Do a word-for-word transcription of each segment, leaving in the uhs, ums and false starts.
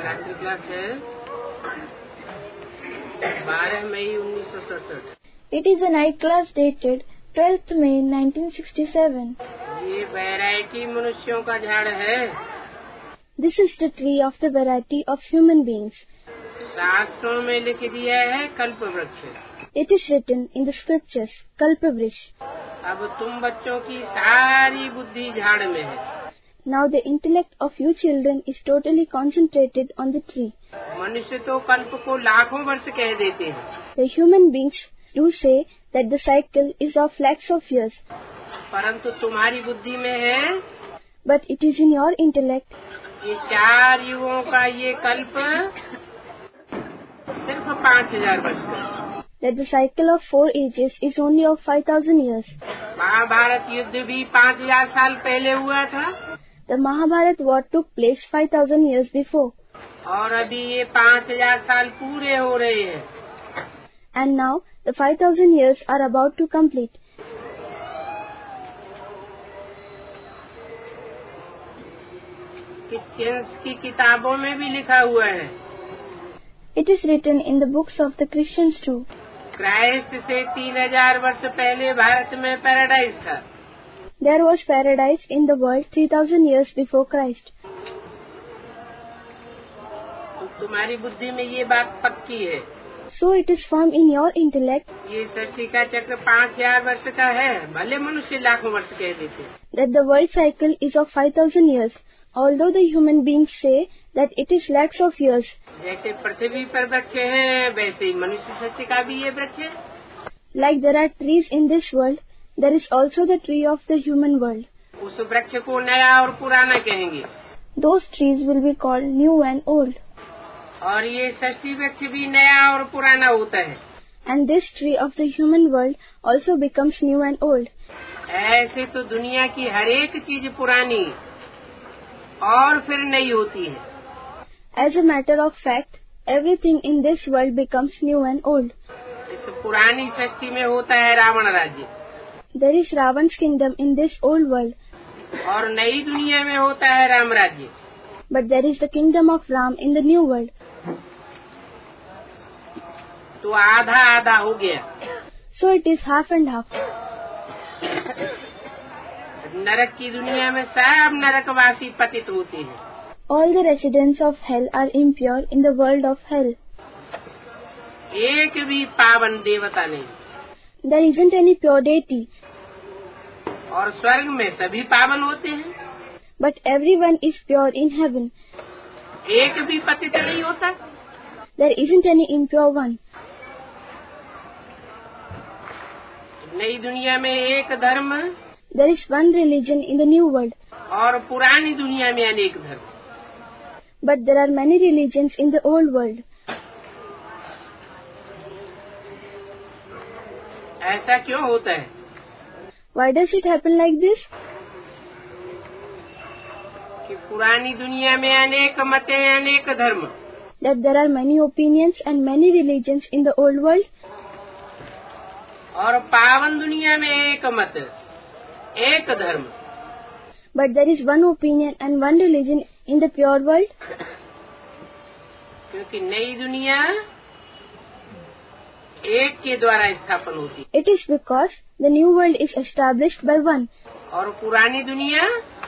रात्रि क्लास है बारह मई उन्नीस सौ सड़सठ। It is a night class dated twelfth May nineteen sixty-seven. ये वैरायटी मनुष्यों का झाड़ है। This is the tree of the variety of human beings. शास्त्रों में लिख दिया है कल्प वृक्ष। It is written in the scriptures, Kalpavrish. अब तुम बच्चों की सारी बुद्धि झाड़ में है। Now the intellect of you children is totally concentrated on the tree. मनुष्य तो कल्प को लाखों वर्ष कह देते हैं। The human beings do say that the cycle is of lakhs of years. परंतु तुम्हारी बुद्धि में है, But it is in your intellect, ये चार युगों का ये कल्प सिर्फ पाँच हजार वर्ष का, that the cycle of four ages is only of five thousand years. Mahabharat युद्ध भी पाँच हजार साल पहले हुआ था The Mahabharata war took place five thousand years before. और अभी ये पाँच हजार साल पूरे हो रहे हैं। And now the five thousand years are about to complete. Christians की किताबों में भी लिखा हुआ है। It is written in the books of the Christians too. Christ से तीन हजार वर्ष पहले भारत में पैराडाइज था। There was paradise in the world three thousand years before Christ. तो तुम्हारी बुद्धि में ये बात पक्की है। So it is firm in your intellect ये सृष्टि का चक्र पाँच हजार वर्ष का है, भले मनुष्य लाखों वर्ष कह देते हैं। that the world cycle is of five thousand years, although the human beings say that it is lakhs of years. जैसे पृथ्वी पर वृक्ष हैं, वैसे ही मनुष्य सृष्टि का भी ये वृक्ष है। Like there are trees in this world, there is also the tree of the human world. उस वृक्ष को नया और पुराना कहेंगे। Those trees will be called new and old. और ये सृष्टि वृक्ष भी नया और पुराना होता है। And this tree of the human world also becomes new and old. ऐसे तो दुनिया की हर एक चीज पुरानी और फिर नई होती है। As a matter of fact, everything in this world becomes new and old. इस पुरानी सृष्टि में होता है रावण राज्य। There is Ravan's kingdom in this old world. और नई दुनिया में होता है राम राज्य। But there is the kingdom of Ram in the new world. तो आधा आधा हो गया। So it is half and half. नरक की दुनिया में सब नरकवासी पतित होते हैं। All the residents of hell are impure in the world of hell. एक भी पावन देवता नहीं। There isn't any pure deity. और स्वर्ग में सभी पावन होते हैं। But everyone is pure in heaven. एक भी पतित नहीं होता। There isn't any impure one. नई दुनिया में एक धर्म There is one religion in the new world. और पुरानी दुनिया में अनेक धर्म। But there are many religions in the old world. ऐसा क्यों होता है? Why does it happen like this? कि पुरानी दुनिया में अनेक मत हैं, अनेक धर्म। That there are many opinions and many religions in the old world. और पावन दुनिया में एक मत, एक धर्म। But there is one opinion and one religion in the pure world. क्योंकि नई दुनिया एक के द्वारा स्थापन होती है। It is because the new world is established by one. और पुरानी दुनिया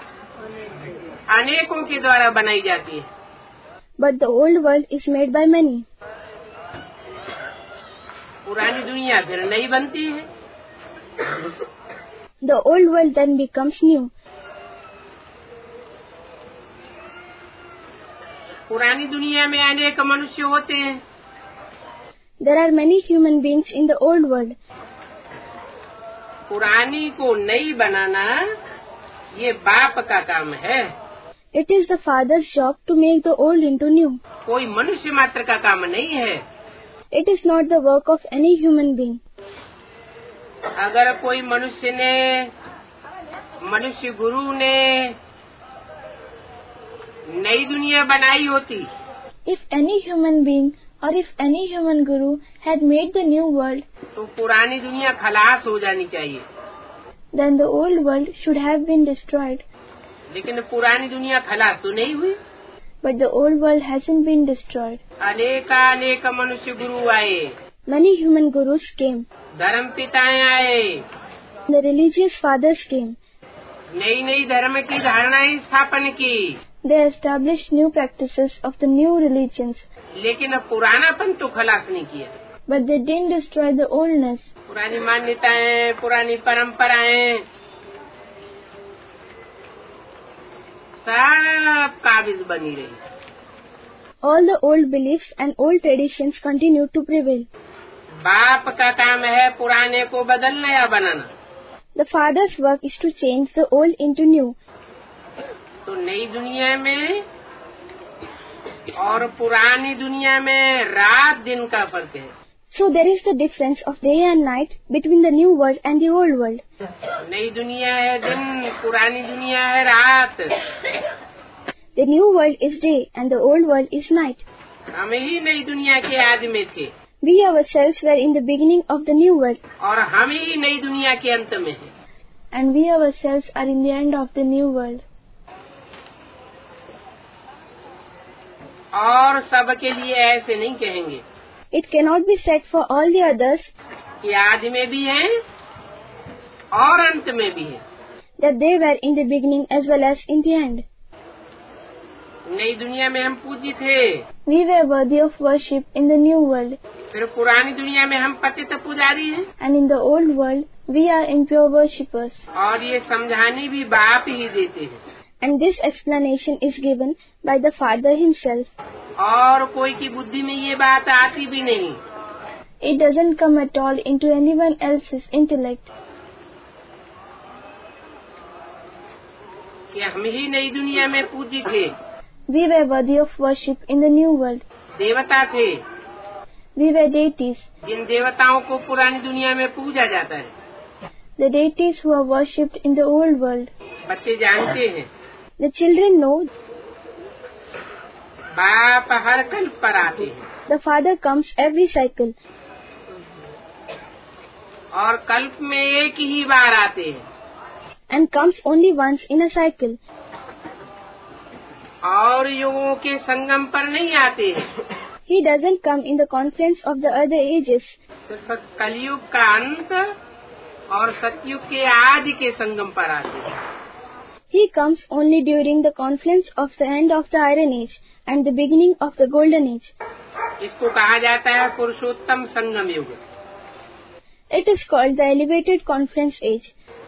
अनेकों के द्वारा बनाई जाती है। But the old world is made by many. पुरानी दुनिया फिर नई बनती है। The old world then becomes new. पुरानी दुनिया में अनेक मनुष्य होते हैं। There are many human beings in the old world. पुरानी को नई बनाना ये बाप का काम है। It is the father's job to make the old into new. कोई मनुष्य मात्र का काम नहीं है। It is not the work of any human being. अगर कोई मनुष्य ने, मनुष्य गुरु ने नई दुनिया बनाई होती, If any human being or if any human guru had made the new world, तो पुरानी दुनिया खलास हो जानी चाहिए। then the old world should have been destroyed. लेकिन पुरानी दुनिया खलास तो नहीं हुई। but the old world hasn't been destroyed. अनेकानेक मनुष्य गुरु आए, Many human gurus came. धर्म पिताएं आए, The religious fathers came. नई नई धर्म की धारणाएं स्थापन की, They established new practices of the new religions, लेकिन अब पुरानापन तो खलास नहीं किया। but they didn't destroy the oldness. पुरानी मान्यताएं, पुरानी परंपराएं सब काबिज बनी रही। All the old beliefs and old traditions continue to prevail. बाप का काम है पुराने को बदलना या बनाना। The father's work is to change the old into new. तो नई दुनिया में और पुरानी दुनिया में रात दिन का फर्क है। So there is the difference of day and night between the new world and the old world. नई दुनिया है दिन, पुरानी दुनिया है रात। The new world is day and the old world is night. हम ही नई दुनिया के आदमी थे We ourselves were in the beginning of the new world, और हम ही नई दुनिया के अंत में हैं। and we ourselves are in the end of the new world. और सबके लिए ऐसे नहीं कहेंगे It cannot be said for all the others कि आदि में भी हैं और अंत में भी हैं। that they were in the beginning as well as in the end. नई दुनिया में हम पूज्य थे, We were worthy of worship in the new world, फिर पुरानी दुनिया में हम पतित पुजारी हैं। and in the old world we are impure worshippers. और ये समझाने भी बाप ही देते हैं, And this explanation is given by the Father himself. और कोई की बुद्धि में ये बात आती भी नहीं। It doesn't come at all into anyone else's intellect कि हम ही नई दुनिया में पूज्य थे, we were worthy of worship in the new world. देवता थे, We were deities, जिन देवताओं को पुरानी दुनिया में पूजा जाता है। the deities who are worshipped in the old world. बच्चे जानते हैं The children know बाप हर कल्प पर आते हैं the Father comes every cycle, और कल्प में एक ही बार आते हैं, and comes only once in a cycle, और युगों के संगम पर नहीं आते हैं। He doesn't come in the confluence of the other ages. सिर्फ कलयुग का अंत और सतयुग के आदि के संगम पर आते हैं। He comes only during the confluence of the end of the Iron Age and the beginning of the Golden Age. इसको कहा जाता है पुरुषोत्तम संगम युग। It is called the Elevated Confluence Age.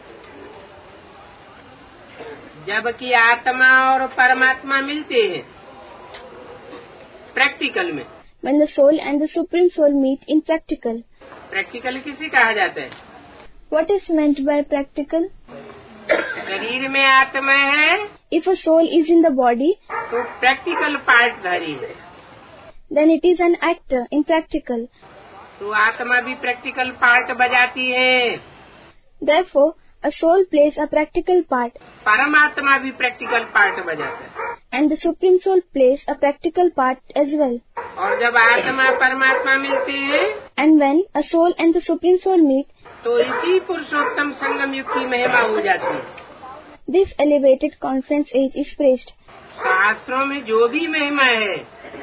जबकि आत्मा और परमात्मा मिलते हैं प्रैक्टिकल में। When the soul and the Supreme Soul meet in practical. Practical किसे कहा जाता है? What is meant by practical? शरीर में आत्मा है If a soul is in the body, तो प्रैक्टिकल पार्टधारी है, then it is an actor in practical. तो आत्मा भी प्रैक्टिकल पार्ट बजाती है। Therefore, a soul plays a practical part, परमात्मा भी प्रैक्टिकल पार्ट बजाता है। and the Supreme Soul plays a practical part as well. और जब आत्मा परमात्मा मिलते हैं And when a soul and the Supreme Soul meet, तो इसी पुरुषोत्तम संगम युग की महिमा हो जाती है। this elevated conference age is praised. शास्त्रों में जो भी महिमा है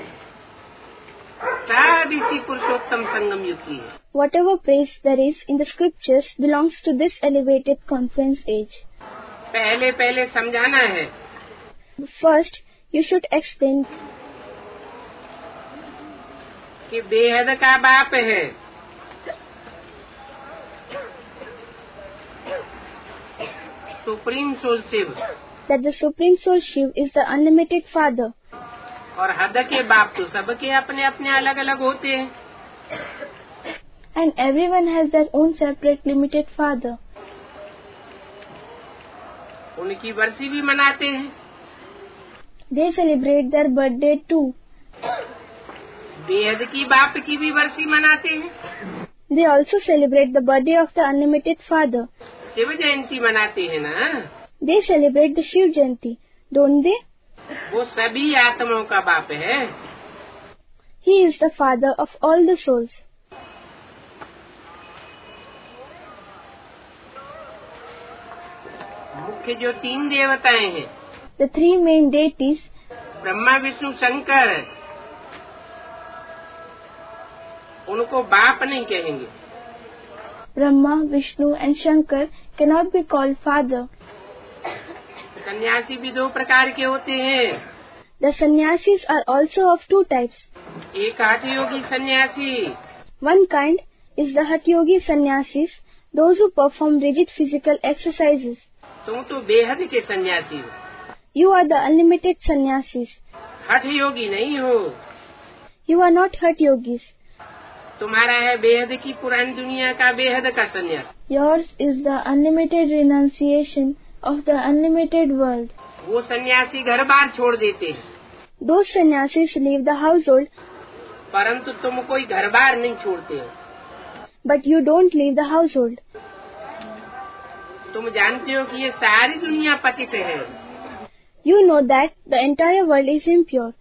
सब इसी पुरुषोत्तम संगम युग की है। Whatever praise there is in the scriptures belongs to this elevated conference age. पहले पहले समझाना है First, you should explain कि बेहद का बाप है, supreme soul Shiv, that the Supreme Soul Shiv is the unlimited Father, और हद के बाप तो सबके अपने अपने अलग अलग होते हैं। and everyone has their own separate limited Father. उनकी बरसी भी मनाते हैं। They celebrate their birthday too. बेहद की बाप की भी बरसी मनाते हैं। They also celebrate the birthday of the unlimited Father. Shiv Jayanti मनाते हैं ना, They celebrate the Shiv Jayanti, don't they? वो सभी आत्माओं का बाप है। He is the Father of all the souls. मुख्य जो तीन देवताएं हैं The three main deities, Brahma Vishnu Shankar उनको बाप नहीं कहेंगे। Brahma, Vishnu and Shankar cannot be called father. सन्यासी भी दो प्रकार के होते हैं। The sannyasis are also of two types. एक हठ योगी सन्यासी, One kind is the Hatha Yogi sannyasis, those who perform rigid physical exercises. तुम तो बेहद के सन्यासी हो। You are the unlimited sannyasis. हठ योगी नहीं हो। You are not Hatha Yogis. तुम्हारा है बेहद की पुरानी दुनिया का बेहद का सन्यास। Yours is the unlimited renunciation of the unlimited world. वो सन्यासी घर बार छोड़ देते हैं। Those sannyasis leave the household, परंतु तुम कोई घर बार नहीं छोड़ते हो। but you don't leave the household. तुम जानते हो कि ये सारी दुनिया पतित है। You know that the entire world is impure.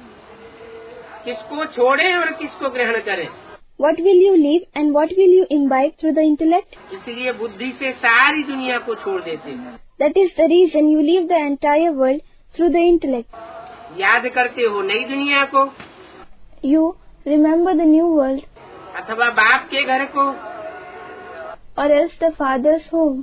किसको छोड़ें और किसको ग्रहण करें? What will you leave and what will you imbibe through the intellect? इसलिए बुद्धि से सारी दुनिया को छोड़ देते हैं। That is the reason you leave the entire world through the intellect. याद करते हो नई दुनिया को, You remember the new world, अथवा बाप के घर को, or else the father's home.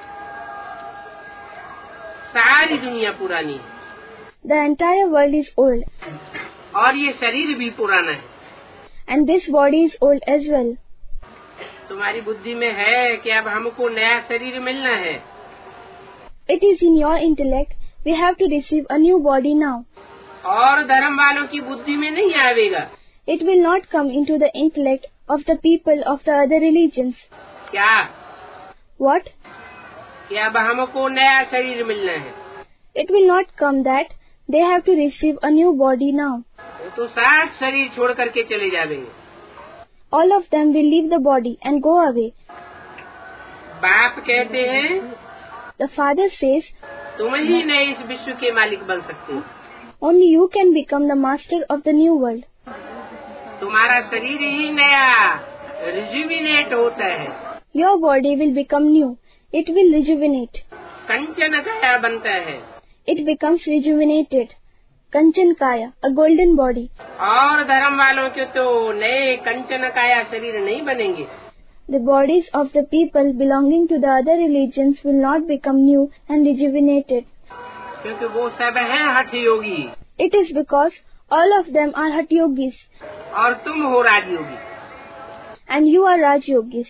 सारी दुनिया पुरानी है The entire world is old, और ये शरीर भी पुराना है। and this body is old as well. तुम्हारी बुद्धि में है कि अब हमको नया शरीर मिलना है। It is in your intellect, we have to receive a new body now. और धर्म वालों की बुद्धि में नहीं आवेगा। It will not come into the intellect of the people of the other religions. क्या? What? कि अब हमको नया शरीर मिलना है। It will not come that they have to receive a new body now. वो तो सात शरीर छोड़ करके चले जाएंगे। All of them will leave the body and go away. बाप कहते हैं The father says, तुम ही नए इस विश्व के मालिक बन सकते हो। only you can become the master of the new world. तुम्हारा शरीर ही नया रिजुविनेट होता है। Your body will become new. It will rejuvenate. कंचन काया बनता है। It becomes rejuvenated. Kanchan Kaya, a golden body. और धर्म वालों के तो नए कंचन काया शरीर नहीं बनेंगे। The bodies of the people belonging to the other religions will not become new and rejuvenated. क्योंकि वो सब हैं हठ योगी। It is because all of them are Hatha Yogis. और तुम हो राजयोगी। And you are Raj Yogis.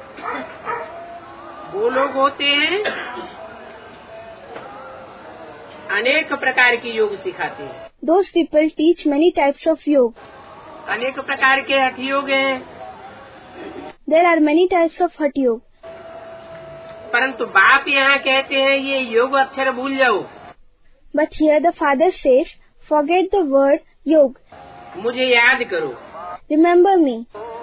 वो लोग होते हैं अनेक प्रकार के योग सिखाते हैं। Those people teach many types of yoga. अनेक प्रकार के हठ योग हैं। There are many types of Hatha Yoga. परंतु बाप यहाँ कहते हैं ये योग अक्षर भूल जाओ। But here the father says, forget the word yoga. मुझे याद करो। Remember me.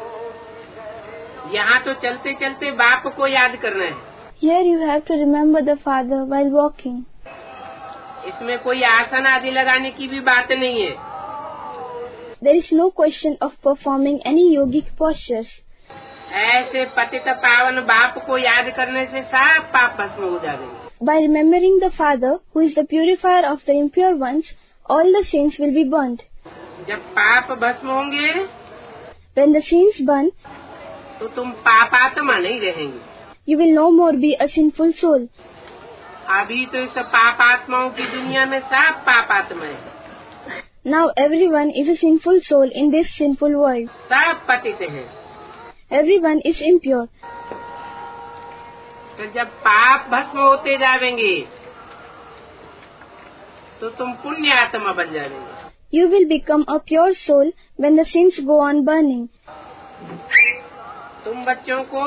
यहाँ तो चलते चलते बाप को याद करना है। Here you have to remember the father while walking. इसमें कोई आसन आदि लगाने की भी बात नहीं है। There is no question of performing any yogic postures. ऐसे पतित पावन बाप को याद करने से सब पाप भस्म हो जाएंगे। By remembering the Father, who is the purifier of the impure ones, all the sins will be burnt. जब पाप भस्म होंगे, When the sins burn, तो तुम पापात्मा नहीं रहेंगे। you will no more be a sinful soul. अभी तो इस पापात्माओं की दुनिया में सब पापात्मा है। Now everyone is a sinful soul in this sinful world. सब पतित हैं। Everyone is impure. तो जब पाप भस्म होते जाएंगे, तो तुम पुण्य आत्मा बन जाएंगे। You will become a pure soul when the sins go on burning. तुम बच्चों को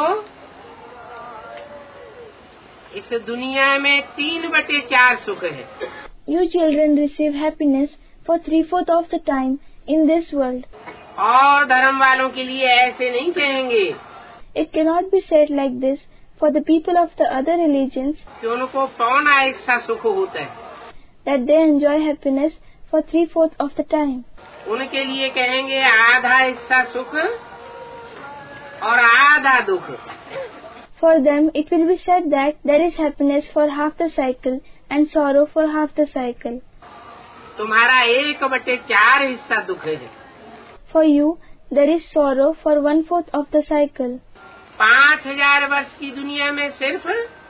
इस दुनिया में तीन बटे चार सुख है। You children receive happiness for three-fourths of the time in this world. और धर्म वालों के लिए ऐसे नहीं कहेंगे। It cannot be said like this for the people of the other religions कि उनको पौना हिस्सा सुख होता है। that they enjoy happiness for three-fourths of the time. उनके लिए कहेंगे आधा हिस्सा सुख और आधा दुख। For them, it will be said that there is happiness for half the cycle and sorrow for half the cycle. तुम्हारा एक बटे चार हिस्सा दुख है। For you, there is sorrow for one fourth of the cycle. पाँच हजार वर्ष की दुनिया में सिर्फ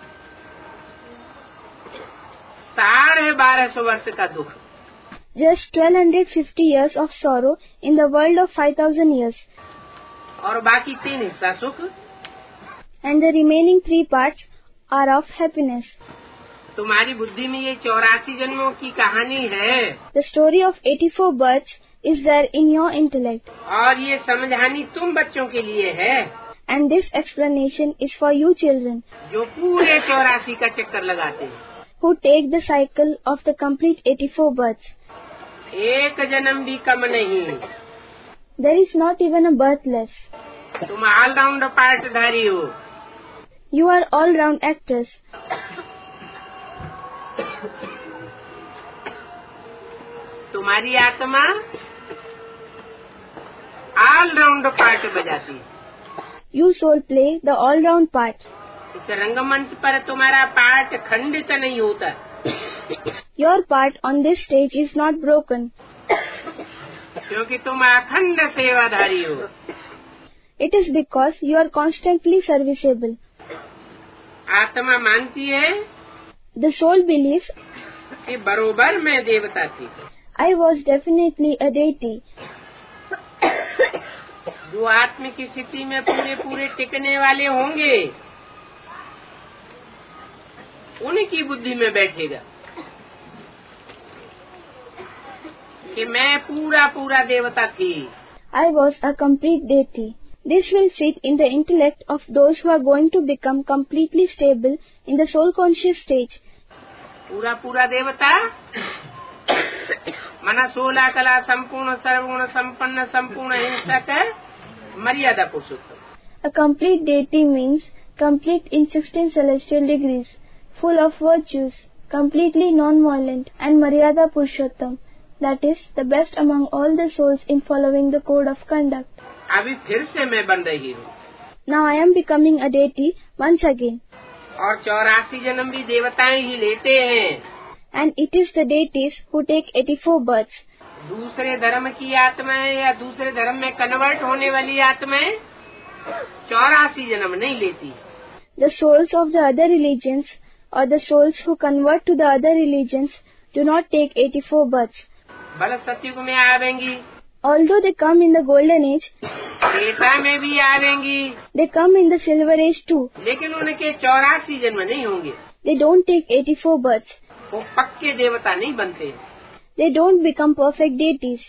साढ़े बारह सौ वर्ष का दुख। Just twelve hundred fifty years of sorrow in the world of five thousand years. और बाकी तीन हिस्सा सुख। And the remaining three parts are of happiness. तुम्हारी बुद्धि में ये चौरासी जन्मों की कहानी है। The story of eighty-four births is there in your intellect. और ये समझानी तुम बच्चों के लिए है। And this explanation is for you children, जो पूरे चौरासी का चक्कर लगाते हैं। who take the cycle of the complete eighty-four births. एक जन्म भी कम नहीं। There is not even a birth less. तुम ऑलराउंड पार्टधारी हो। You are all-round actors. तुम्हारी आत्मा ऑलराउंड पार्ट बजाती है। You soul play the all-round part. इस रंगमंच पर तुम्हारा पार्ट खंडित नहीं होता। Your part on this stage is not broken. क्योंकि तुम अखंड सेवाधारी हो। It is because you are constantly serviceable. आत्मा मानती है The soul believes, कि बरोबर मैं देवता थी। I was definitely a deity. जो आत्मिक स्थिति में पूरे पूरे टिकने वाले होंगे उनकी बुद्धि में बैठेगा कि मैं पूरा पूरा देवता थी। I was a complete deity. This will sit in the intellect of those who are going to become completely stable in the soul conscious stage. पूरा पूरा देवता मना सोलह कला संपूर्ण सर्वगुण संपन्न संपूर्ण हिंसक मर्यादा पुरुषोत्तम। A complete deity means complete in sixteen celestial degrees, full of virtues, completely non-violent, and Maryada Purushottam, that is, the best among all the souls in following the code of conduct. अभी फिर से मैं बन रही हूँ। Now I am becoming a deity once again. और चौरासी जन्म भी देवताएं ही लेते हैं। And it is the deities who take eighty-four births. दूसरे धर्म की आत्माएं या दूसरे धर्म में कन्वर्ट होने वाली आत्माएं चौरासी जन्म नहीं लेती। The souls of the other religions or the souls who convert to the other religions do not take eighty-four births. बल सतयुग में आवेंगी, Although they come in the golden age, Treta में भी आवेंगी, they come in the silver age too. लेकिन उनके चौरासी जन्म नहीं होंगे। They don't take eighty-four births. वो पक्के देवता नहीं बनते। They don't become perfect deities.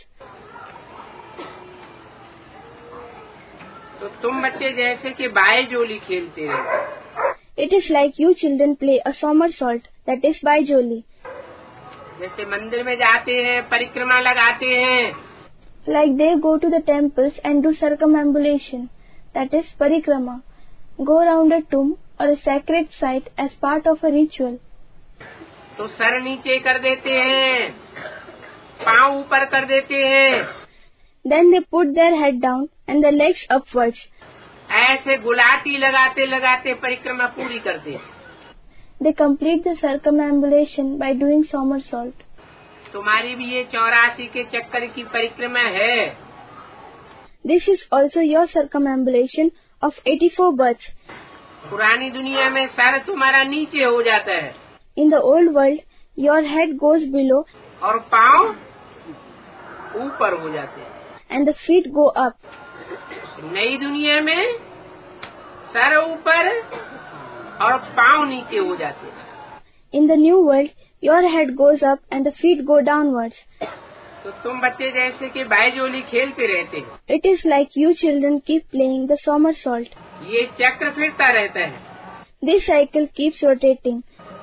तो तुम बच्चे जैसे कि बाय जोली खेलते रहते। It is like you children play a somersault, that is Baijoli. जैसे मंदिर में जाते हैं, परिक्रमा लगाते हैं, Like they go to the temples and do circumambulation, that is parikrama, go around a tomb or a sacred site as part of a ritual. तो sir नीचे कर देते हैं, पाँव ऊपर कर देते हैं, Then they put their head down and their legs upwards. ऐसे गुलाटी लगाते लगाते परिक्रमा पूरी करते हैं। They complete the circumambulation by doing somersault. तुम्हारी भी ये चौरासी के चक्कर की परिक्रमा है। This is also your circumambulation of eighty-four births. पुरानी दुनिया में सर तुम्हारा नीचे हो जाता है In the old world, your head goes below और पाँव ऊपर हो जाते हैं। and the feet go up. नई दुनिया में सर ऊपर और पाँव नीचे हो जाते हैं। In the new world, your head goes up and the feet go downwards. तो तुम बच्चे जैसे कि बायजोली खेलते रहते हैं। It is like you children keep playing the somersault. ये चक्र फिरता रहता है। This cycle keeps rotating.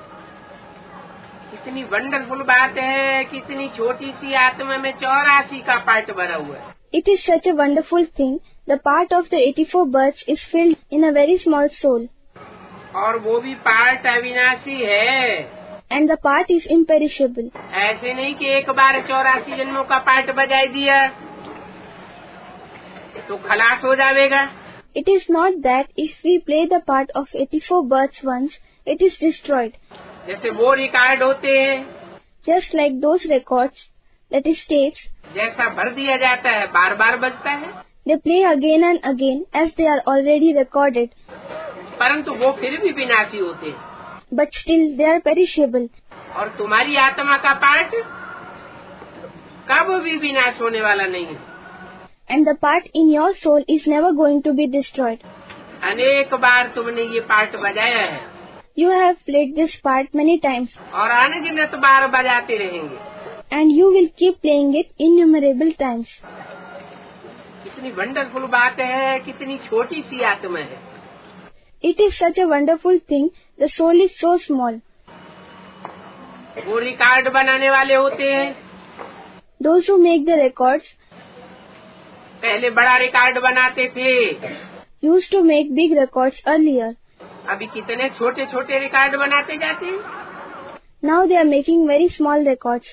कितनी वंडरफुल बात है, कितनी छोटी सी आत्मा में चौरासी का पार्ट भरा हुआ है। It is such a wonderful thing. The part of the eighty-four births is filled in a very small soul. और वो भी पार्ट अविनाशी है। And the part is imperishable. ऐसे नहीं कि एक बार चौरासी जन्मों का पार्ट बजाई दिया तो खलास हो जाएगा। It is not that if we play the part of eighty-four births once, it is destroyed. जैसे वो रिकॉर्ड होते हैं, Just like those records, that states, जैसा भर दिया जाता है बार बार बजता है, they play again and again as they are already recorded, परंतु वो फिर भी विनाशी होते हैं। but still they are perishable. और तुम्हारी आत्मा का पार्ट कब भी विनाश होने वाला नहीं है। And the part in your soul is never going to be destroyed. अनेक बार तुमने ये पार्ट बजाया है You have played this part many times, और अनगिनत बार बजाते रहेंगे। and you will keep playing it innumerable times. कितनी वंडरफुल बात है, कितनी छोटी सी आत्मा है। It is such a wonderful thing. The soul is so small. वो रिकॉर्ड बनाने वाले होते हैं। Those who make the records पहले बड़ा रिकॉर्ड बनाते थे, used to make big records earlier. अभी कितने छोटे छोटे रिकॉर्ड बनाते जाते हैं। Now they are making very small records.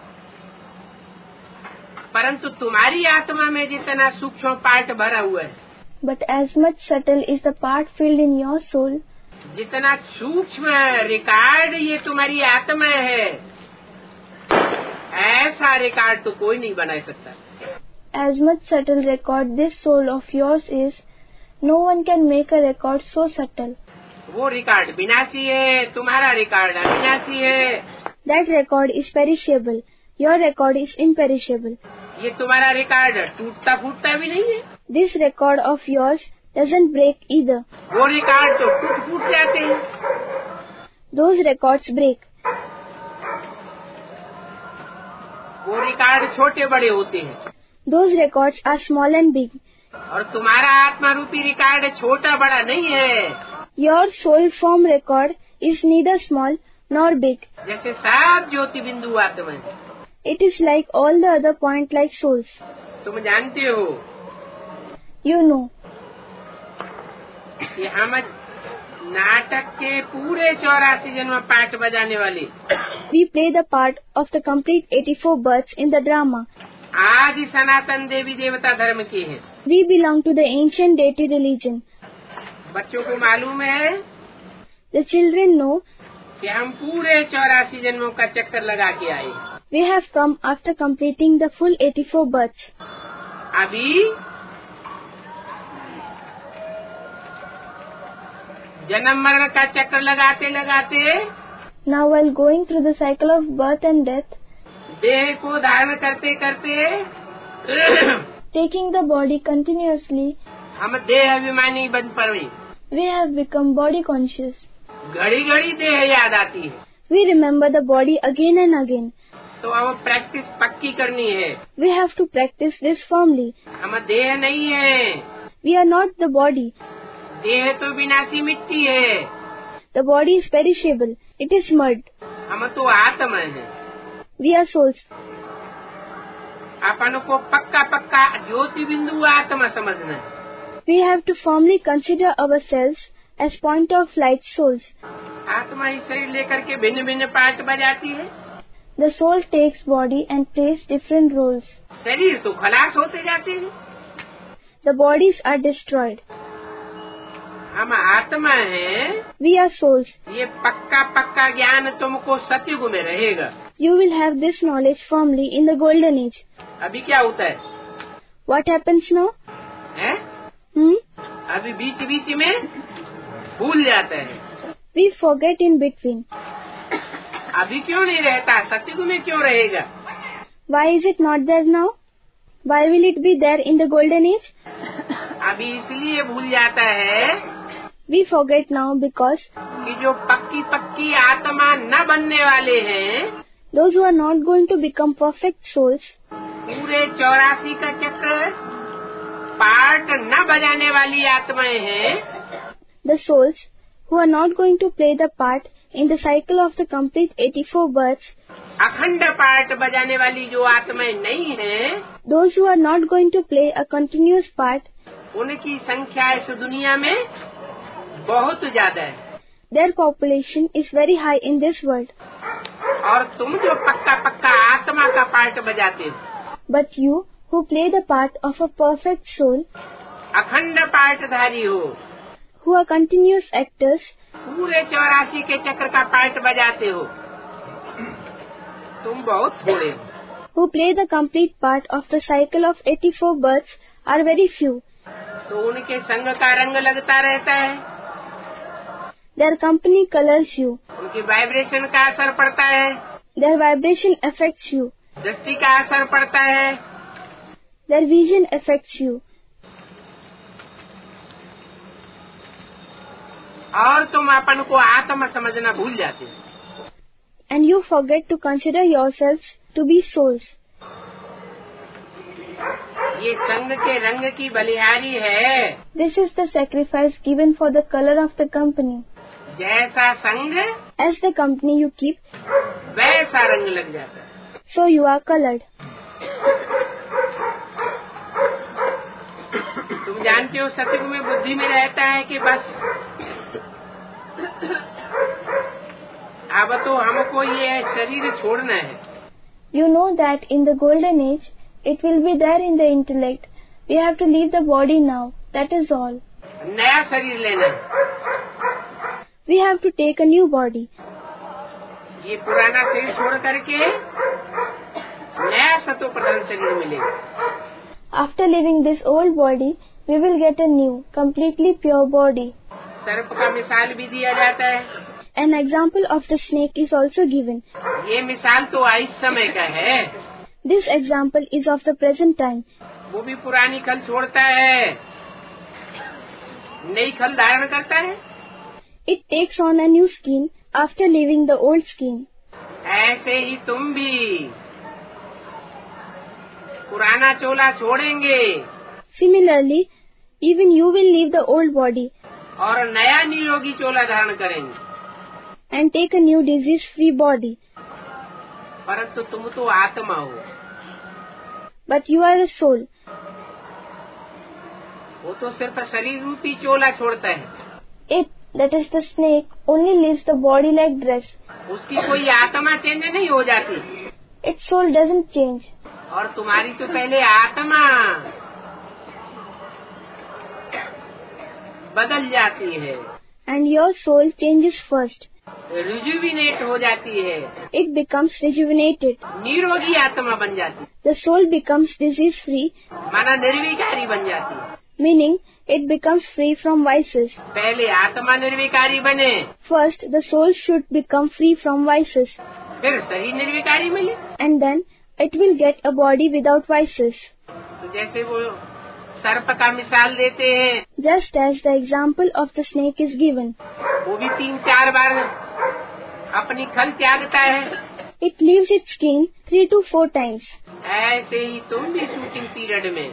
परंतु तुम्हारी आत्मा में जितना सूक्ष्म पार्ट भरा हुआ है, But as much subtle is the part filled in your soul, जितना सूक्ष्म रिकॉर्ड ये तुम्हारी आत्मा है, ऐसा रिकॉर्ड तो कोई नहीं बना सकता। as much subtle record this soul of yours is, no one can make a record so subtle. वो रिकॉर्ड विनाशी है, तुम्हारा रिकॉर्ड अविनाशी है। That record is perishable. Your record is imperishable. ये तुम्हारा रिकॉर्ड टूटता फूटता भी नहीं है। This record of yours doesn't break either. वो रिकॉर्ड तो टूट फूट जाते हैं। Those records break. वो रिकॉर्ड छोटे बड़े होते हैं। Those records are small and big. और तुम्हारा आत्मा रूपी रिकॉर्ड छोटा बड़ा नहीं है। Your soul form record is neither small nor big. जैसे सात ज्योति बिंदु आत्मा है। It is like all the other point-like souls. तुम जानते हो You know, कि हम नाटक के पूरे चौरासी जन्म पाठ बजाने वाले we play the part of the complete eighty-four births in the drama. आज ही सनातन देवी देवता धर्म के हैं। We belong to the ancient deity religion. बच्चों को मालूम है The children know कि हम पूरे चौरासी जन्मों का चक्कर लगा के आए। we have come after completing the full eighty-four births. अभी जन्म मरण का चक्कर लगाते लगाते Now while going through the cycle of birth and death, देह को धारण करते करते taking the body continuously, हम देह अभिमानी बन पड़े। we have become body conscious. घड़ी घड़ी देह याद आती है, We remember the body again and again. तो हम प्रैक्टिस पक्की करनी है। We have to practice this firmly. हम देह नहीं है, We are not the body. देह तो विनाशी मिट्टी है, The body is perishable. It is mud. हम तो आत्मा है। We are souls. अपन को पक्का पक्का ज्योति बिंदु आत्मा समझना है। We have to firmly consider ourselves as point of light souls. आत्मा ही शरीर लेकर के भिन्न भिन्न पार्ट बजाती है। The soul takes body and plays different roles. शरीर तो खलास होते जाते हैं। The bodies are destroyed. हम आत्मा हैं। We are souls. ये पक्का पक्का ज्ञान तुमको सतयुग में रहेगा। You will have this knowledge firmly in the golden age. अभी क्या होता है? What happens now? हैं? Hmm? अभी बीच बीच में भूल जाता है। We forget in between. अभी क्यों नहीं रहता? सतयुग में क्यों रहेगा? Why is it not there now? Why will it be there in the golden age? अभी इसलिए भूल जाता है We forget now because कि जो पक्की पक्की आत्मा न बनने वाले हैं, those who are not going to become perfect souls, पूरे चौरासी का चक्र पार्ट न बजाने वाली आत्माएं हैं, the souls who are not going to play the part in the cycle of the complete eighty-four births, अखंड पार्ट बजाने वाली जो आत्माएं नहीं हैं, those who are not going to play a continuous part, उनकी संख्या इस दुनिया में बहुत ज्यादा है। their population is very high in this world. और तुम जो पक्का पक्का आत्मा का पार्ट बजाते हो, But you who play the part of a perfect soul, अखंड पार्टधारी हो, who are continuous actors, पूरे चौरासी के चक्र का पार्ट बजाते हो, तुम बहुत थोड़े हो। who play the complete part of the cycle of eighty-four births are very few. तो उनके संग का रंग लगता रहता है, Their company colors you. उनकी वाइब्रेशन का असर पड़ता है, Their vibration affects you. दृष्टि का असर पड़ता है, Their vision affects you. और तुम अपन को आत्मा समझना भूल जाते हो। And you forget to consider yourselves to be souls. ये संग के रंग की बलिहारी है। This is the sacrifice given for the color of the company. जैसा संग As the company you keep, वैसा रंग लग जाता है। so you are colored. तुम जानते हो सतयुग में बुद्धि में रहता है कि बस अब तो हमको ये शरीर छोड़ना है। You know that in the golden age, it will be there in the intellect. We have to leave the body now. That is all. नया शरीर लेना है। We have to take a new body. ये पुराना शरीर छोड़ करके नया सतो प्रधान शरीर मिलेगा। After leaving this old body, we will get a new, completely pure body. सर्प का मिसाल भी दिया जाता है। An example of the snake is also given. ये मिसाल तो इस समय का है। This example is of the present time. वो भी पुरानी खल छोड़ता है, नई खल धारण करता है। It takes on a new skin after leaving the old skin. ऐसे ही तुम भी पुराना चोला छोड़ेंगे Similarly, even you will leave the old body और नया निरोगी चोला धारण करेंगे। and take a new disease-free body. परंतु तुम तो आत्मा हो, But you are a soul. वो तो सिर्फ शरीर रूपी चोला छोड़ता है। It, that is the snake, only leaves the body like dress. उसकी कोई आत्मा चेंज नहीं हो जाती। Its soul doesn't change. और तुम्हारी तो पहले आत्मा बदल जाती है, And your soul changes first. Rejuvenate हो जाती है, It becomes rejuvenated. निरोगी आत्मा बन जाती है, The soul becomes disease-free, माना निर्विकारी बन जाती है। meaning it becomes free from vices. पहले आत्मा निर्विकारी बने, First, the soul should become free from vices, फिर सही निर्विकारी मिले। and then it will get a body without vices. तो जैसे वो सर्प का मिसाल देते हैं, Just as the example of the snake is given. वो भी तीन चार बार अपनी खल त्यागता है। It leaves its skin three to four times. ऐसे ही तुम भी शूटिंग पीरियड में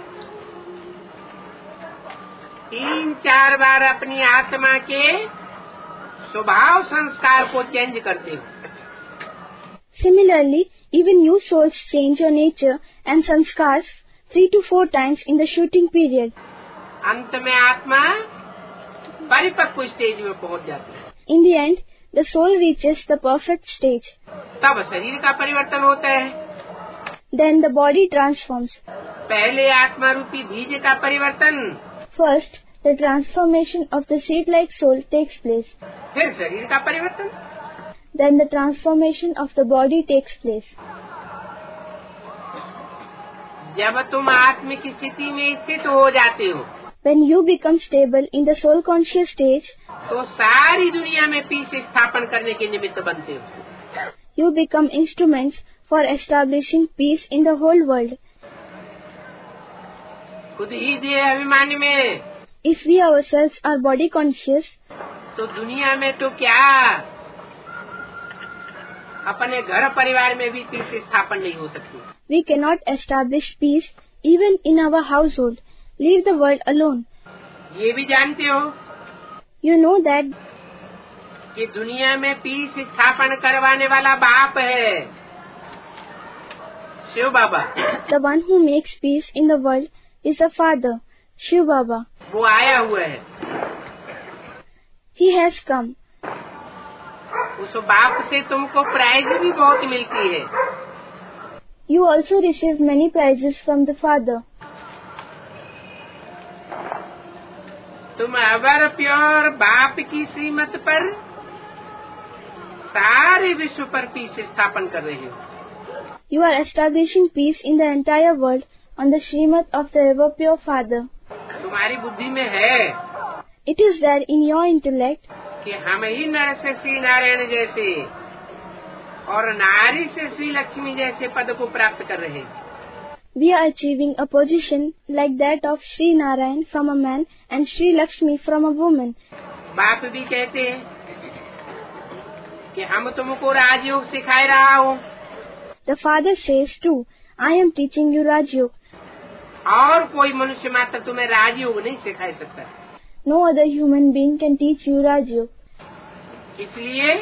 तीन चार बार अपनी आत्मा के स्वभाव संस्कार को चेंज करते हो। Similarly, even you souls change your nature and sanskars three to four times in the shooting period. अंत में आत्मा परिपक्व स्टेज में पहुंच जाती है। In the end, the soul reaches the perfect stage. तब शरीर का परिवर्तन होता है। Then the body transforms. पहले आत्मा रूपी बीज का परिवर्तन, First, the transformation of the seed-like soul takes place. फिर शरीर का परिवर्तन। Then the transformation of the body takes place. जब तुम आत्म की स्थिति में स्थित हो जाते हो, When you become stable in the soul conscious stage, तो सारी दुनिया में पीस स्थापन करने के निमित्त बनते हो। you become instruments for establishing peace in the whole world. खुद ही देह अभिमान में, If we ourselves are body conscious, तो दुनिया में तो क्या अपने घर परिवार में भी पीस स्थापन नहीं हो सकती। we cannot establish peace even in our household. Leave the world alone. ये भी जानते हो You know that कि दुनिया में पीस स्थापन करवाने वाला बाप है, शिव बाबा। the one who makes peace in the world is the Father, Shiv Baba. वो आया हुआ है। He has come. उस बाप से तुमको प्राइज भी बहुत मिलती है। You also receive many prizes from the Father. तुम अवर प्योर बाप की श्रीमत पर सारे विश्व पर पीस स्थापन कर रहे हो। You are establishing peace in the entire world on the Srimad of the ever pure Father. तुम्हारी बुद्धि में है It is there in your intellect कि हम ही नर से श्री नारायण जैसे और नारी से श्री लक्ष्मी जैसे पद को प्राप्त कर रहे हैं। we are achieving a position like that of Sri Narayan from a man and Sri Lakshmi from a woman. बाप भी कहते हैं कि हम तुमको राजयोग सिखाए रहा हूँ। The father says too, I am teaching you Rajयोग. और कोई मनुष्य मात्र तुम्हें राजयोग नहीं सिखा सकता। No other human being can teach you Rajयोग. इसलिए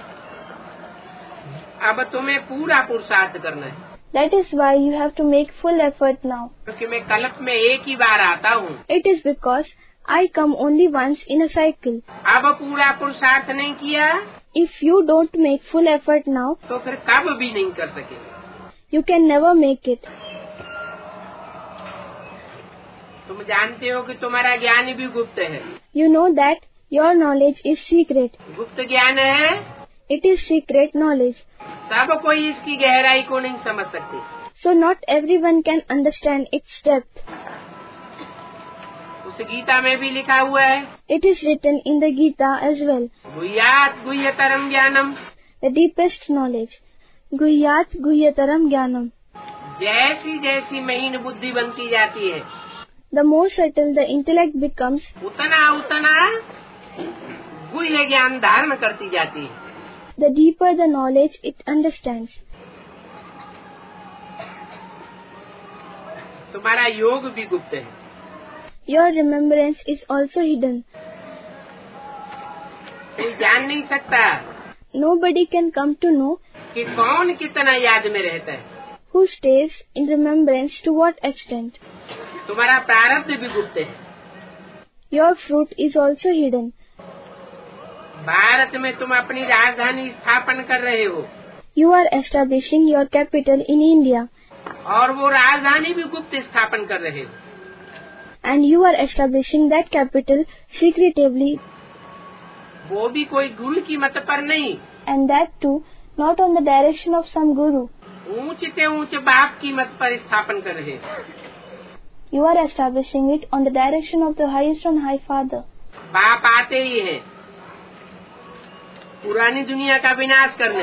अब तुम्हें पूरा पुरुषार्थ करना है। That is why you have to make full effort now. क्योंकि मैं कल्प में एक ही बार आता हूँ। It is because I come only once in a cycle. अब पूरा पुरुषार्थ नहीं किया If you don't make full effort now, तो फिर कब भी नहीं कर सकेंगे। you can never make it. तुम जानते हो कि तुम्हारा ज्ञान भी गुप्त है। You know that your knowledge is secret. गुप्त ज्ञान है, It is secret knowledge. सब कोई इसकी गहराई को नहीं समझ सकते। So not everyone can understand its depth. उस गीता में भी लिखा हुआ है, It is written in the Gita as well. गुह्यात गुह्यतरम ज्ञानम। The deepest knowledge. Guhyat Guhyataram Jnanam. जैसी जैसी महीन बुद्धि बनती जाती है, The more subtle the intellect becomes, उतना उतना गुह्य ज्ञान धारण करती जाती है। the deeper the knowledge it understands. तुम्हारा योग भी गुप्त है। Your remembrance is also hidden. कोई जान नहीं सकता Nobody can come to know कि कौन कितना याद में रहता है। who stays in remembrance to what extent. तुम्हारा प्रारब्ध भी गुप्त है। Your fruit is also hidden. Bharat में तुम अपनी राजधानी स्थापन कर रहे हो You are establishing your capital in India, और वो राजधानी भी गुप्त स्थापन कर रहे हो। and you are establishing that capital secretively, वो भी कोई गुरु की मत पर नहीं, and that too not on the direction of some guru. ऊंच से ऊंच बाप की मत पर स्थापन कर रहे हो। You are establishing it on the direction of the highest on high Father. बाप आते ही है पुरानी दुनिया का विनाश करने,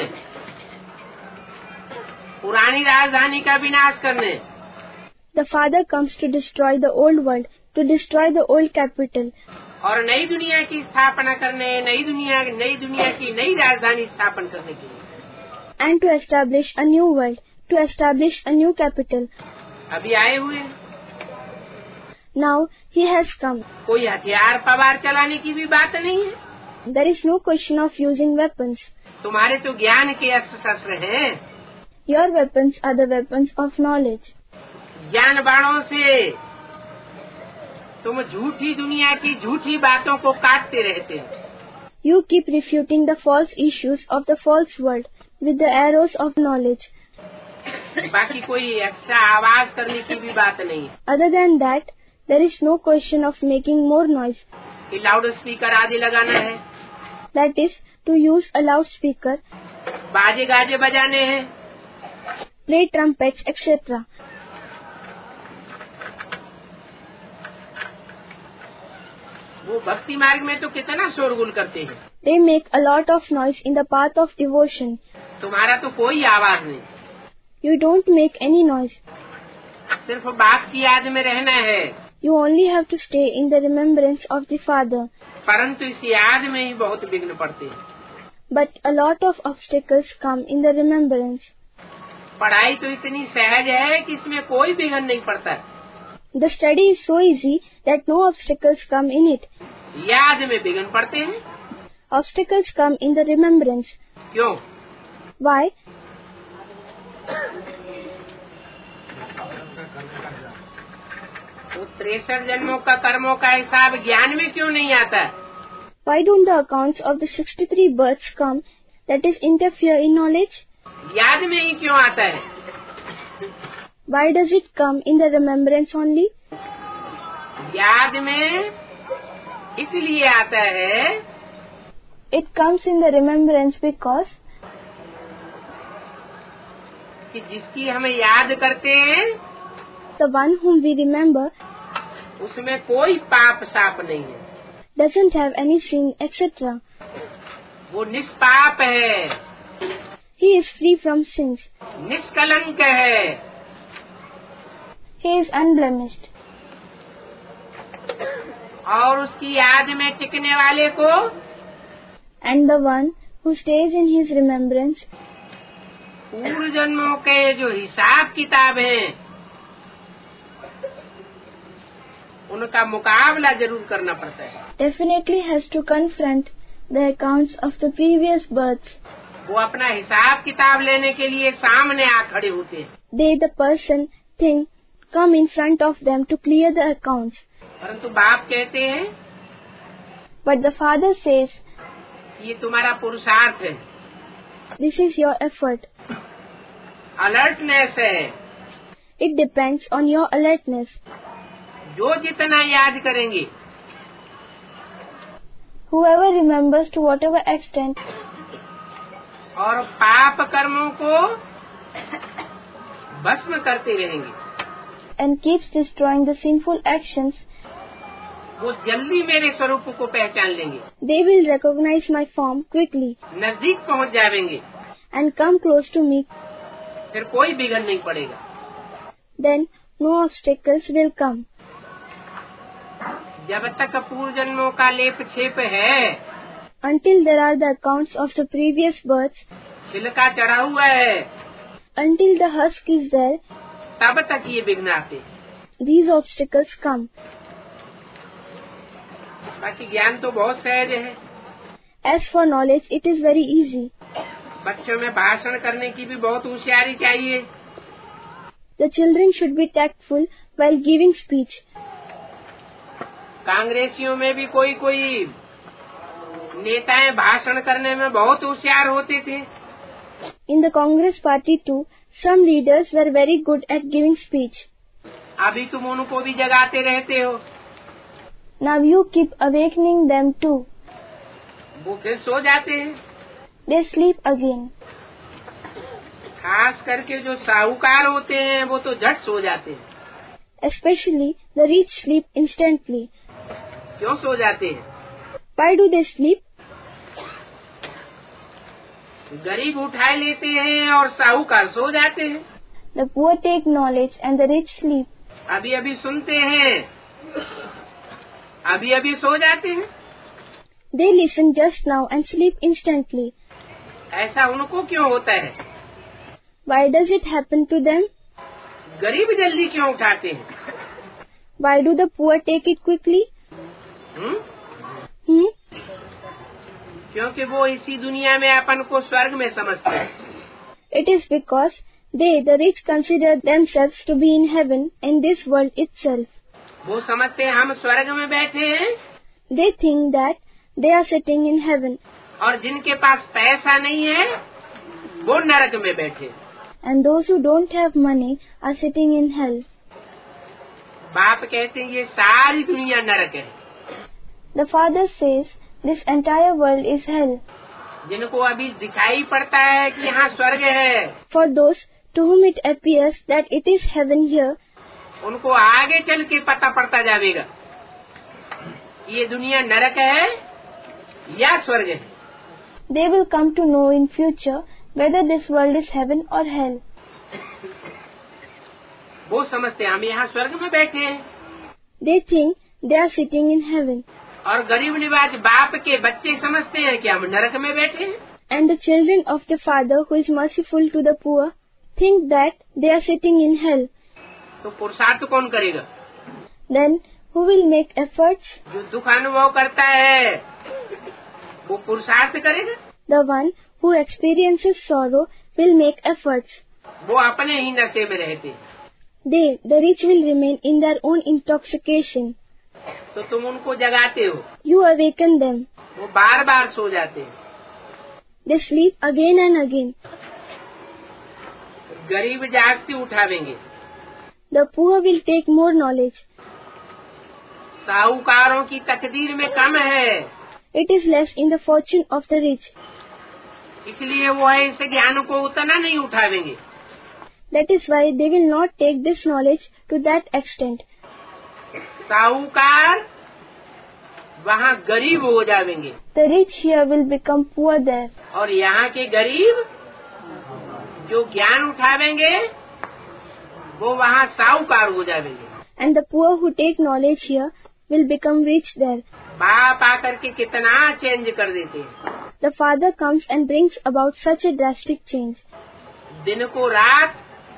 पुरानी राजधानी का विनाश करने। The Father comes to destroy the old world, to destroy the old capital, और नई दुनिया की स्थापना करने, नई दुनिया नई दुनिया की नई राजधानी स्थापन करने के लिए। and to establish a new world, to establish a new capital. अभी आए हुए हैं। Now he has come. कोई हथियार पवार चलाने की भी बात नहीं है। There is no question of using weapons. तुम्हारे तो ज्ञान के अस्त्र शस्त्र हैं। Your weapons are the weapons of knowledge. ज्ञान बाणों से तुम झूठी दुनिया की झूठी बातों को काटते रहते हो। You keep refuting the false issues of the false world with the arrows of knowledge. बाकी कोई एक्स्ट्रा आवाज करने की भी बात नहीं है Other than that, there is no question of making more noise. कि लाउड स्पीकर आदि लगाना है, That is, to use a loudspeaker, बाजे गाजे बजाने हैं। play trumpets, et cetera. वो भक्ति मार्ग में तो कितना शोरगुल करते हैं। They make a lot of noise in the path of devotion. तुम्हारा तो कोई आवाज नहीं, You don't make any noise. सिर्फ बाप की याद में रहना है। You only have to stay in the remembrance of the Father. परंतु इस याद में ही बहुत विघ्न पड़ते हैं। But a lot of obstacles come in the remembrance. पढ़ाई तो इतनी सहज है कि इसमें कोई विघ्न नहीं पड़ता। The study is so easy that no obstacles come in it. याद में विघ्न पड़ते हैं। Obstacles come in the remembrance. क्यों? Why? वो तिरसठ जन्मों का कर्मों का हिसाब ज्ञान में क्यों नहीं आता? Why don't the accounts of the sixty-three births come that is interfere in knowledge? याद में ही क्यों आता है? Why does it come in the remembrance only? याद में इसलिए आता है It comes in the remembrance because कि जिसकी हमें याद करते हैं, the one whom we remember, उसमें कोई पाप साप नहीं है, doesn't have any sin, et cetera. वो निष्पाप है, He is free from sins. निष्कलंक है, He is unblemished. और उसकी याद में टिकने वाले को And the one who stays in his remembrance, पूर्व जन्मों के जो हिसाब किताब हैं, उनका मुकाबला जरूर करना पड़ता है। definitely has to confront the accounts of the previous births. वो अपना हिसाब किताब लेने के लिए सामने आ खड़े होते हैं, They, the person, thing, come in front of them to clear the accounts. परंतु बाप कहते हैं But the father says, ये तुम्हारा पुरुषार्थ है, this is your effort. Alertness है, It depends on your alertness. जो जितना याद करेंगे, Whoever remembers to whatever extent और पाप कर्मों को भस्म करते रहेंगे, and keeps destroying the sinful actions, वो जल्दी मेरे स्वरूप को पहचान लेंगे, they will recognize my form quickly नजदीक पहुंच जाएंगे, and come close to me. फिर कोई बिगड़ नहीं पड़ेगा। Then no obstacles will come. जब तक पूर्व जन्मों का लेप छेप है, Until there are the accounts of the previous births, छिलका चढ़ा हुआ है, until the husk is there, तब तक ये विघ्न आते। these obstacles come. बाकी ज्ञान तो बहुत सहज है, As for knowledge, it is very easy. बच्चों में भाषण करने की भी बहुत होशियारी चाहिए। The children should be tactful while giving speech. कांग्रेसियों में भी कोई कोई नेताएं भाषण करने में बहुत होशियार होते थे। In the Congress party too, some leaders were very good at giving speech. अभी तुम उनको भी जगाते रहते हो, Now you keep awakening them too. वो फिर सो जाते हैं। They sleep again. खास करके जो साहूकार होते हैं वो तो झट सो जाते हैं। Especially the rich sleep instantly. क्यों सो जाते हैं? Why do they sleep? गरीब उठाए लेते हैं और साहूकार सो जाते हैं। The poor take knowledge and the rich sleep. अभी अभी सुनते हैं, अभी अभी सो जाते हैं। They listen just now and sleep instantly. ऐसा उनको क्यों होता है? Why does it happen to them? गरीब जल्दी क्यों उठाते हैं? Why do the poor take it quickly? Hmm? Hmm? क्योंकि वो इसी दुनिया में अपन को स्वर्ग में समझते हैं। It is because they, the rich, consider themselves to be in heaven in this world itself. वो समझते हैं हम स्वर्ग में बैठे हैं, They think that they are sitting in heaven, और जिनके पास पैसा नहीं है वो नरक में बैठे। and those who don't have money are sitting in hell. बाप कहते हैं ये सारी दुनिया नरक है। The father says this entire world is hell. जिनको अभी दिखाई पड़ता है कि यहाँ स्वर्ग है, For those to whom it appears that it is heaven here, उनको आगे चल के पता पड़ता जाएगा ये दुनिया नरक है या स्वर्ग है। they will come to know in future whether this world is heaven or hell. वो समझते हैं हम यहाँ स्वर्ग में बैठे हैं, They think they are sitting in heaven, और गरीब निवाज बाप के बच्चे समझते हैं कि हम नरक में बैठे हैं। and the children of the father who is merciful to the poor think that they are sitting in hell. तो पुरुषार्थ कौन करेगा? Then who will make efforts? जो दुख अनुभव करता है वो पुरुषार्थ करेगा। The one who experiences sorrow will make efforts. वो अपने ही नशे में रहते हैं। They, the rich, will remain in their own intoxication. तो तुम उनको जगाते हो, You awaken them. वो बार बार सो जाते हैं। They sleep again and again. गरीब जागते उठावेंगे, The poor will take more knowledge. साहूकारों की तकदीर में कम है, It is less in the fortune of the rich. इसलिए वो ऐसे ज्ञान को उतना नहीं उठावेंगे। That is why they will not take this knowledge to that extent. साहूकार वहाँ गरीब हो जाएंगे, The rich here will become poor there, और यहाँ के गरीब जो ज्ञान उठावेंगे वो वहाँ साहूकार हो जाएंगे। and the poor who take knowledge here will become rich there. बाप आकर के कितना चेंज कर देते हैं। The Father comes and brings about such a drastic change. दिन को रात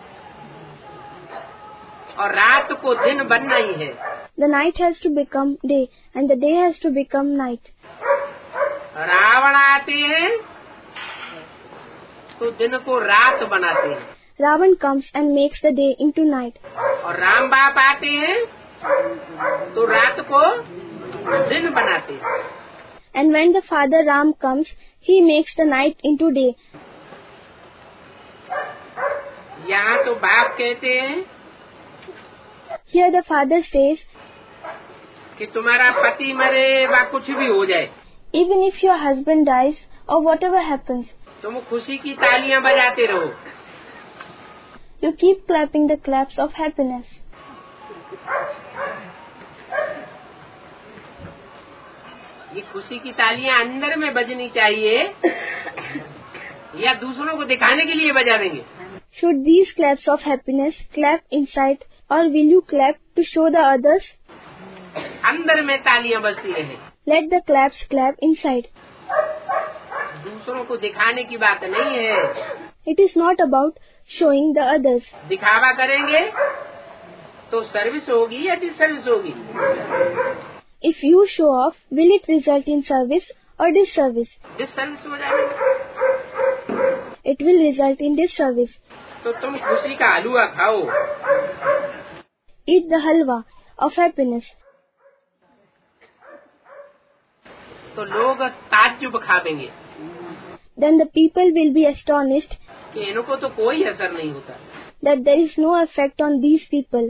और रात को दिन बनना ही है। The night has to become day and the day has to become night. Ravan आते हैं तो दिन को रात बनाते हैं, Ravan comes and makes the day into night. और राम बाप आते हैं तो रात को दिन बनाते हैं। And when the Father Ram comes, he makes the night into day. यहाँ तो बाप कहते हैं Here the Father says, कि तुम्हारा पति मरे व कुछ भी हो जाए, even if your husband dies or whatever happens, तुम खुशी की तालियां बजाते रहो। you keep clapping the claps of happiness. ये खुशी की तालियां अंदर में बजनी चाहिए या दूसरों को दिखाने के लिए बजावेंगे? Should these claps of happiness clap inside or will you clap to show the others? अंदर में तालियां बजती रहे। Let the claps clap inside. दूसरों को दिखाने की बात नहीं है। It is not about showing the others. दिखावा करेंगे तो सर्विस होगी या डिसर्विस होगी? If you show off, will it result in service or disservice? Disservice हो जाएगा। It will result in disservice. तो तुम खुशी का हलवा खाओ। Eat the halwa of happiness. तो लोग ताज्जुब खावेंगे Then the people will be astonished कि इनको तो कोई असर नहीं होता। that there is no effect on these people.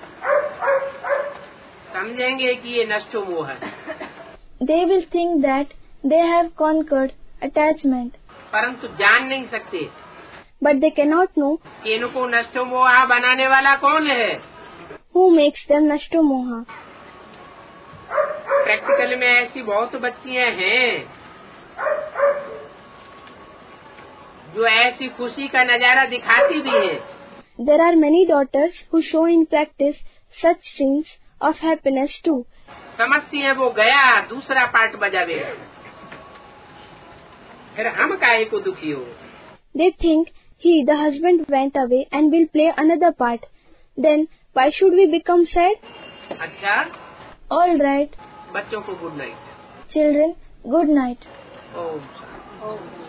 समझेंगे कि ये नष्टो मोह है, They will think that they have conquered attachment, परंतु जान नहीं सकते but they cannot know कि इनको नष्टो मोह बनाने वाला कौन है। who makes them nashto moha. Practical में ऐसी बहुत बच्चियां हैं जो ऐसी खुशी का नजारा दिखाती भी हैं। There are many daughters who show in practice such scenes of happiness too. समझती हैं वो गया दूसरा पार्ट बजावेगा, फिर हम काहे को दुखी हो। They think he, the husband, went away and will play another part. Then why should we become sad? अच्छा, All right, बच्चों को good night. children, good night. Om Shanti.